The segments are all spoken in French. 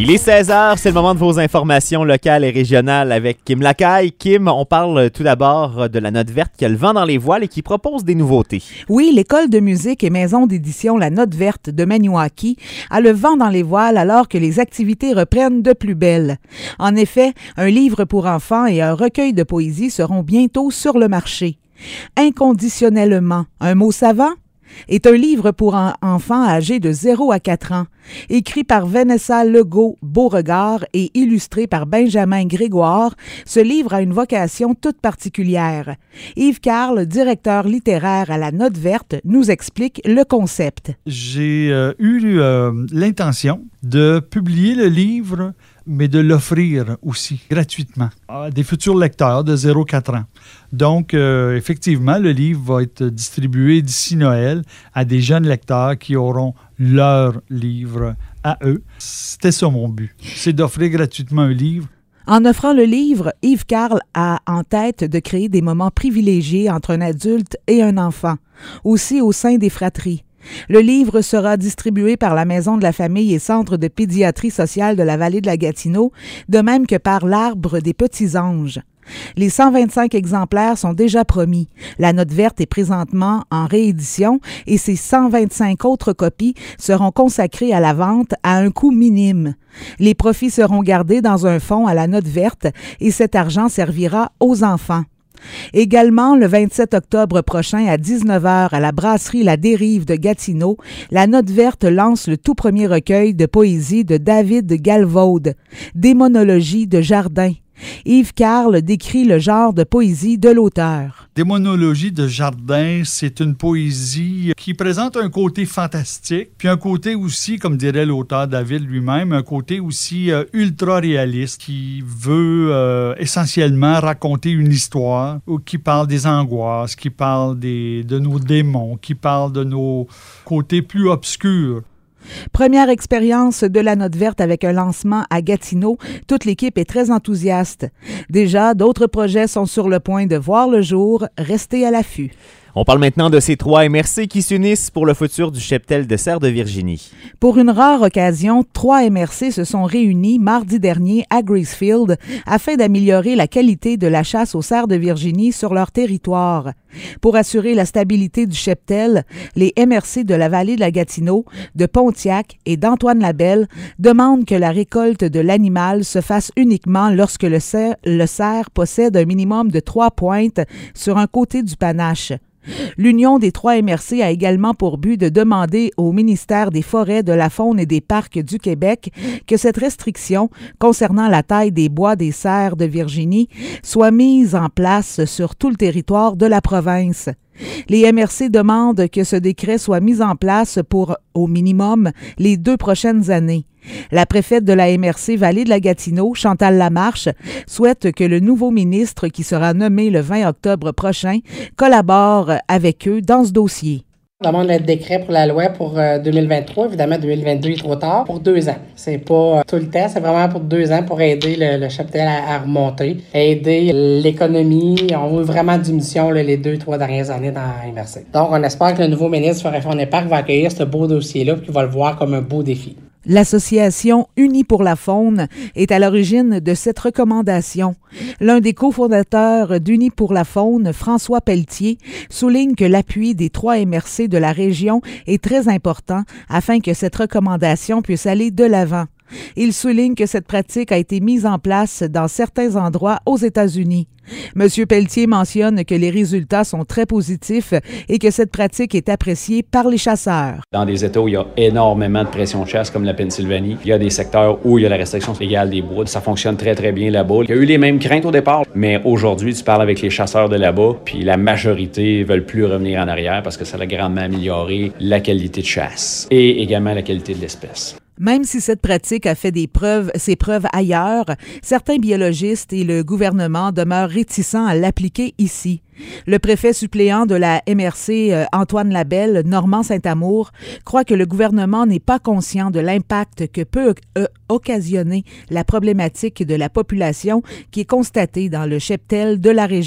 Il est 16h, c'est le moment de vos informations locales et régionales avec Kim Lacaille. Kim, on parle tout d'abord de la Note verte qui a le vent dans les voiles et qui propose des nouveautés. Oui, l'école de musique et maison d'édition La Note verte de Maniwaki a le vent dans les voiles alors que les activités reprennent de plus belle. En effet, un livre pour enfants et un recueil de poésie seront bientôt sur le marché. Inconditionnellement, un mot savant? Est un livre pour enfants âgés de 0 à 4 ans, écrit par Vanessa Legault-Beauregard et illustré par Benjamin Grégoire. Ce livre a une vocation toute particulière. Yves Carle, directeur littéraire à la Note verte, nous explique le concept. J'ai eu l'intention de publier le livre, mais de l'offrir aussi gratuitement à des futurs lecteurs de 0-4 ans. Donc, effectivement, le livre va être distribué d'ici Noël à des jeunes lecteurs qui auront leur livre à eux. C'était ça mon but, c'est d'offrir gratuitement un livre. En offrant le livre, Yves Carle a en tête de créer des moments privilégiés entre un adulte et un enfant, aussi au sein des fratries. Le livre sera distribué par la Maison de la famille et Centre de pédiatrie sociale de la vallée de la Gatineau, de même que par l'Arbre des Petits Anges. Les 125 exemplaires sont déjà promis. La Note verte est présentement en réédition et ces 125 autres copies seront consacrées à la vente à un coût minime. Les profits seront gardés dans un fonds à la Note verte et cet argent servira aux enfants. Également, le 27 octobre prochain à 19h à la brasserie La Dérive de Gatineau, la Note verte lance le tout premier recueil de poésie de David Galvaude, Démonologie de jardin. Yves Carle décrit le genre de poésie de l'auteur. Démonologie de jardin, c'est une poésie qui présente un côté fantastique, puis un côté aussi, comme dirait l'auteur David lui-même, un côté aussi ultra-réaliste qui veut essentiellement raconter une histoire qui parle des angoisses, qui parle de nos démons, qui parle de nos côtés plus obscurs. Première expérience de la Note verte avec un lancement à Gatineau. Toute l'équipe est très enthousiaste. Déjà, d'autres projets sont sur le point de voir le jour. Restez à l'affût. On parle maintenant de ces 3 MRC qui s'unissent pour le futur du cheptel de cerfs de Virginie. Pour une rare occasion, 3 MRC se sont réunis mardi dernier à Gracefield afin d'améliorer la qualité de la chasse aux cerfs de Virginie sur leur territoire. Pour assurer la stabilité du cheptel, les MRC de la vallée de la Gatineau, de Pontiac et d'Antoine-Labelle demandent que la récolte de l'animal se fasse uniquement lorsque le cerf possède un minimum de 3 pointes sur un côté du panache. L'Union des 3 MRC a également pour but de demander au ministère des Forêts, de la Faune et des Parcs du Québec que cette restriction concernant la taille des bois des cerfs de Virginie soit mise en place sur tout le territoire de la province. Les MRC demandent que ce décret soit mis en place pour, au minimum, les 2 prochaines années. La préfète de la MRC Vallée de la Gatineau, Chantal Lamarche, souhaite que le nouveau ministre, qui sera nommé le 20 octobre prochain, collabore avec eux dans ce dossier. On demande le décret pour la loi pour 2023. Évidemment, 2022 est trop tard. Pour 2 ans. C'est pas tout le temps, c'est vraiment pour 2 ans pour aider le cheptel à remonter, aider l'économie. On veut vraiment diminution les 2-3 dernières années dans la MRC. Donc, on espère que le nouveau ministre de Réforme des Parcs va accueillir ce beau dossier-là et qu'il va le voir comme un beau défi. L'Association Unie pour la faune est à l'origine de cette recommandation. L'un des cofondateurs d'Unie pour la faune, François Pelletier, souligne que l'appui des 3 MRC de la région est très important afin que cette recommandation puisse aller de l'avant. Il souligne que cette pratique a été mise en place dans certains endroits aux États-Unis. M. Pelletier mentionne que les résultats sont très positifs et que cette pratique est appréciée par les chasseurs. Dans des États où il y a énormément de pression de chasse, comme la Pennsylvanie, il y a des secteurs où il y a la restriction légale des bois. Ça fonctionne très, très bien là-bas. Il y a eu les mêmes craintes au départ, mais aujourd'hui, tu parles avec les chasseurs de là-bas, puis la majorité ne veulent plus revenir en arrière parce que ça a grandement amélioré la qualité de chasse et également la qualité de l'espèce. Même si cette pratique a fait ses preuves ailleurs, certains biologistes et le gouvernement demeurent réticents à l'appliquer ici. Le préfet suppléant de la MRC, Antoine Labelle, Normand Saint-Amour, croit que le gouvernement n'est pas conscient de l'impact que peut occasionner la problématique de la population qui est constatée dans le cheptel de la région.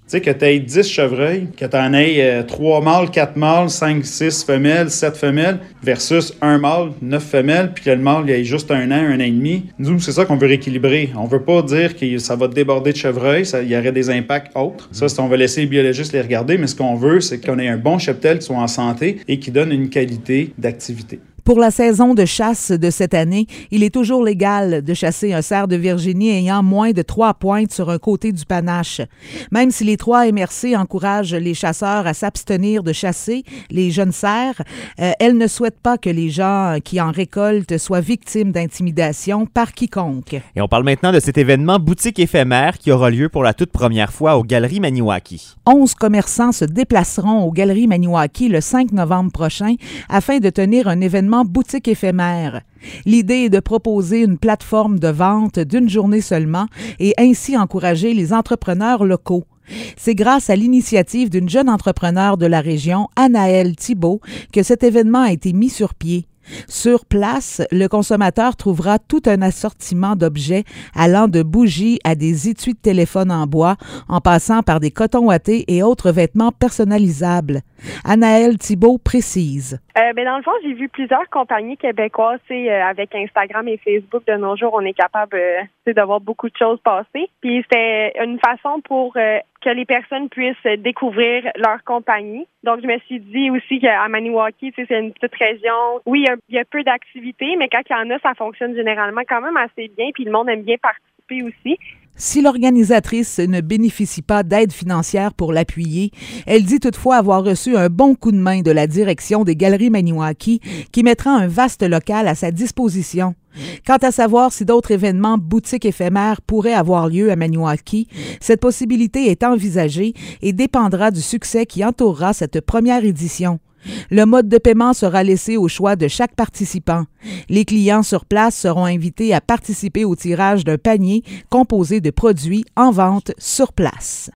sais, que tu aies 10 chevreuils, que tu en aies 3 mâles, 4 mâles, 5, 6 femelles, 7 femelles, versus un mâle, 9 femelles, puis que le mâle, il ait juste 1 an et demi. Nous, c'est ça qu'on veut rééquilibrer. On veut pas dire que ça va déborder de chevreuils, il y aurait des impacts autres. Ça, on va laisser les biologistes les regarder, mais ce qu'on veut, c'est qu'on ait un bon cheptel qui soit en santé et qui donne une qualité d'activité. Pour la saison de chasse de cette année, il est toujours légal de chasser un cerf de Virginie ayant moins de 3 pointes sur un côté du panache. Même si les 3 MRC encouragent les chasseurs à s'abstenir de chasser les jeunes cerfs, elles ne souhaitent pas que les gens qui en récoltent soient victimes d'intimidation par quiconque. Et on parle maintenant de cet événement boutique éphémère qui aura lieu pour la toute première fois aux Galeries Maniwaki. 11 commerçants se déplaceront aux Galeries Maniwaki le 5 novembre prochain afin de tenir un événement boutique éphémère. L'idée est de proposer une plateforme de vente d'une journée seulement et ainsi encourager les entrepreneurs locaux. C'est grâce à l'initiative d'une jeune entrepreneure de la région, Anaëlle Thibault, que cet événement a été mis sur pied. Sur place, le consommateur trouvera tout un assortiment d'objets allant de bougies à des étuis de téléphone en bois, en passant par des cotons ouatés et autres vêtements personnalisables. Anaëlle Thibault précise. Dans le fond, j'ai vu plusieurs compagnies québécoises, avec Instagram et Facebook, de nos jours, on est capable de voir beaucoup de choses passer. Puis c'était une façon pour que les personnes puissent découvrir leur compagnie. Donc, je me suis dit aussi qu'à Maniwaki, c'est une petite région. Oui, il y a peu d'activités, mais quand il y en a, ça fonctionne généralement quand même assez bien. Puis le monde aime bien participer aussi. Si l'organisatrice ne bénéficie pas d'aide financière pour l'appuyer, elle dit toutefois avoir reçu un bon coup de main de la direction des Galeries Maniwaki qui mettra un vaste local à sa disposition. Quant à savoir si d'autres événements boutiques éphémères pourraient avoir lieu à Maniwaki, cette possibilité est envisagée et dépendra du succès qui entourera cette première édition. Le mode de paiement sera laissé au choix de chaque participant. Les clients sur place seront invités à participer au tirage d'un panier composé de produits en vente sur place.